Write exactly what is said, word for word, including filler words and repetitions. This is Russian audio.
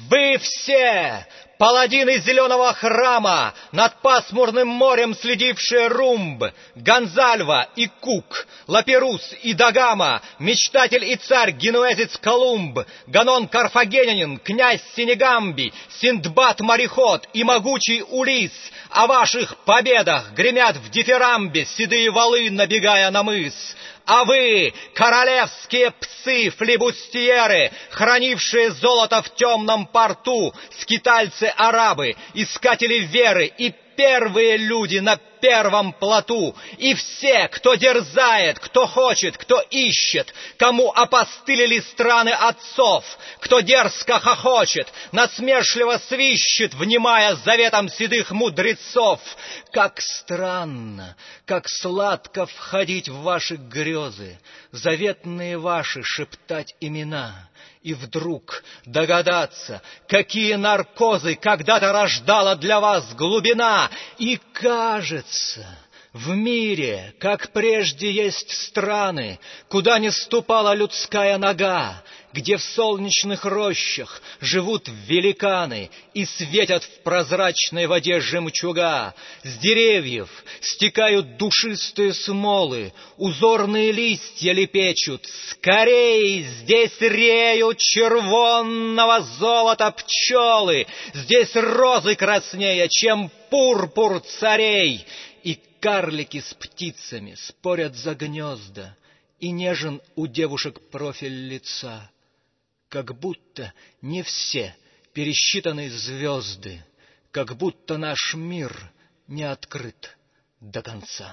Вы все, паладины зеленого храма, над пасмурным морем следившие Румб, Гонзальва и Кук, Лаперус и Дагама, мечтатель и царь генуэзец Колумб, Ганон Карфагенянин, князь Сенегамби, Синдбад-мореход и могучий Улис, о ваших победах гремят в дифирамбе седые валы, набегая на мыс. А вы, королевские псы-флибустьеры, хранившие золото в темном порту, скитальцы-арабы, искатели веры и первые люди на первом плоту, и все, кто дерзает, кто хочет, кто ищет, кому опостылили страны отцов, кто дерзко хохочет, насмешливо свищет, внимая заветам седых мудрецов. Как странно, как сладко входить в ваши грезы, заветные ваши шептать имена, и вдруг догадаться, какие наркозы когда-то рождала для вас глубина, и кажется, в мире, как прежде, есть страны, куда не ступала людская нога, где в солнечных рощах живут великаны и светят в прозрачной воде жемчуга. С деревьев стекают душистые смолы, узорные листья лепечут. Скорей, здесь реют червонного золота пчелы, здесь розы краснее, чем пурпур царей. И карлики с птицами спорят за гнезда, и нежен у девушек профиль лица. Как будто не все пересчитаны звезды, как будто наш мир не открыт до конца.